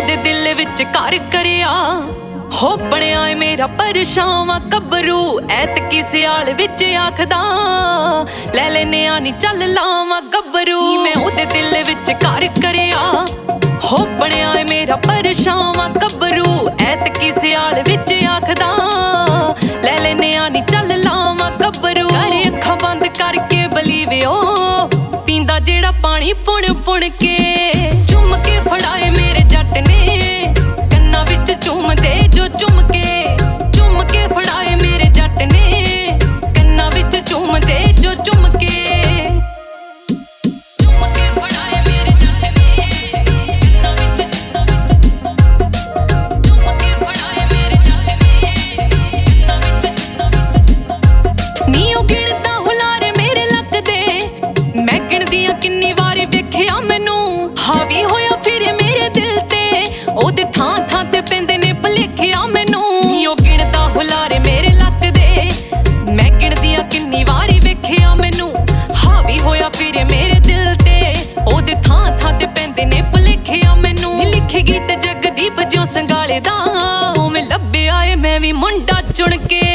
ਉਹਦੇ ਦਿਲ ਵਿੱਚ ਘਰ ਕਰਿਆ ਹੋ ਬਣਿਆ ਏ ਮੇਰਾ ਪਰਛਾਵਾਂ ਗੱਭਰੂ ਐਤਕੀ ਸਿਆਲ ਵਿੱਚ ਆਖਦਾ ਲੈ ਲੈਨੇ ਆ ਨੀ ਚੱਲ ਲਾਵਾਂ ਗੱਭਰੂ ਮੈਂ ਉਹਦੇ ਦਿਲ ਵਿੱਚ ਘਰ ਕਰਿਆ ਹੋ ਬਣਿਆ ਏ ਮੇਰਾ ਪਰਛਾਵਾਂ ਗੱਭਰੂ ਐਤਕੀ ਸਿਆਲ ਵਿੱਚ ਆਖਦਾ ਲੈ ਲੈਨੇ ਆ ਨੀ ਚੱਲ ਲਾਵਾਂ ਗੱਭਰੂ ਕਰ ਅੱਖਾਂ ਬੰਦ ਕਰਕੇ ਬਲੀਵਿਓ ਪੀਂਦਾ ਜਿਹੜਾ ਪਾਣੀ ਪੁਣ ਪੁਣ ਕੇ ਚੁੰਮ ਕੇ ਫੜਾਏ ਮੇਰੇ ਜੱਟ ਨੇ ਕੰਨਾਂ ਵਿੱਚ ਚੁੰਮਦੇ ਜੋ ਚੁੰਮ ਕੇ ਫੜਾਏ ਮੇਰੇ ਜੱਟ ਨੇ ਕੰਨਾਂ ਵਿੱਚ ਚੁੰਮਦੇ ਜੋ ਚੁੰਮ ਕੇ ਫੜਾਏ ਮੇਰੇ ਜੱਟ ਨੇ ਕੰਨਾਂ ਵਿੱਚ ਚੁੰਮ ਕੇ ਫੜਾਏ ਮੇਰੇ ਜੱਟ ਨੇ ਕੰਨਾਂ ਵਿੱਚ ਨੀ ਉਹ ਗਿਣਦਾ ਹੁਲਾਰੇ ਮੇਰੇ ਲੱਗਦੇ ਮੈਂ ਗਿਣਦੀਆਂ ਕਿੰਨੀ ਵਾਰੀ ਵੇਖਿਆ ਮੈਨੂੰ ਹਾਵੀ ਹੋਇਆ ਫਿਰ ਮੇਰੇ ਦਿਲ ਤੇ ਉਹਦੇ ਥਾਂ ਥਾਂ ਤੇ ਪੈਂਦੇ ਨੇ ਭੁਲੇਖਿਆ ਮੈਨੂੰ ਨੀ ਉਹ ਗਿਣਦਾ ਹੁਲਾਰੇ ਮੇਰੇ ਲੱਗਦੇ ਮੈਂ ਗਿਣਦੀਆਂ ਕਿੰਨੀ ਵਾਰੀ ਵੇਖਿਆ ਮੈਨੂੰ ਹਾਵੀ ਹੋਇਆ ਫਿਰ ਮੇਰੇ ਦਿਲ ਤੇ ਉਹਦੇ ਥਾਂ ਥਾਂ ਤੇ ਪੈਂਦੇ ਨੇ ਭੁਲੇਖਿਆ ਮੈਨੂੰ ਲਿਖੇ ਗੀਤ ਜਗਦੀਪ ਜਿਉਂ ਸੰਗਾਲੇ ਦਾ ਉਵੇਂ ਲੱਭਿਆ ਏ ਮੈਂ ਵੀ ਮੁੰਡਾ ਚੁਣ ਕੇ